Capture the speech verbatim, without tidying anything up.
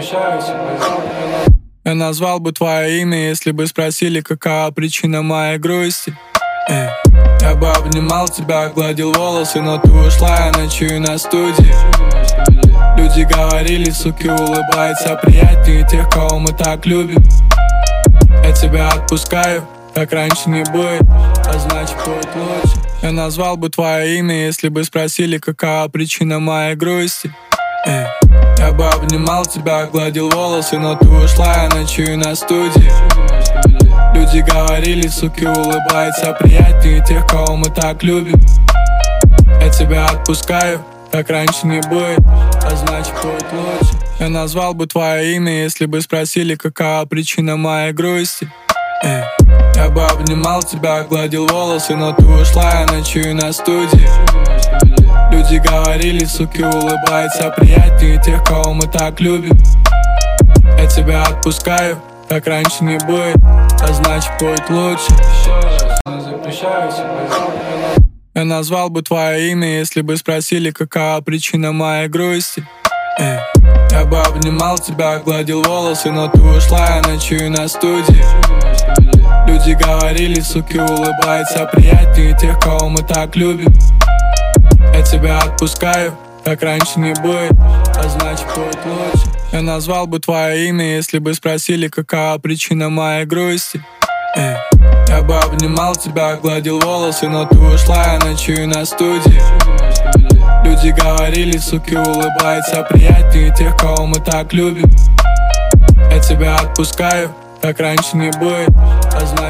запрещаю себе. Я назвал бы твое имя, если бы спросили, какова причина моей грусти. Эй. Я бы обнимал тебя, гладил волосы, но ты ушла, я ночую на студии. Люди говорили, суки, улыбается приятнее тех, кого мы так любим. Я тебя отпускаю, как раньше не будет, а значит будет лучше. Я назвал бы твое имя, если бы спросили, какова причина моей грусти. Эй. Я бы обнимал тебя, гладил волосы, но ты ушла, я ночую на студии. Люди говорили, суки, улыбается приятнее тех, кого мы так любим. Я тебя отпускаю, как раньше не будет, а значит будет лучше. Я назвал бы твое имя, если бы спросили, какова причина моей грусти. Эй. Я бы обнимал тебя, гладил волосы, но ты ушла, я ночую на студии. Люди говорили, суки, улыбается приятнее тех, кого мы так любим. Я тебя отпускаю, как раньше не будет, а значит будет лучше. Запрещаю себе. Я назвал бы твое имя, если бы спросили, какова причина моей грусти. Эй. Я бы обнимал тебя, гладил волосы, но ты ушла, я ночую на студии. Люди говорили, суки, улыбается приятнее тех, кого мы так любим. Я тебя отпускаю, как раньше не будет, а значит будет лучше. Я назвал бы твое имя, если бы спросили, какова причина моей грусти. Эй. Я бы обнимал тебя, гладил волосы, но ты ушла, я ночую на студии. Люди говорили, суки, улыбается приятнее тех, кого мы так любим. Я тебя отпускаю, как раньше не будет, а значит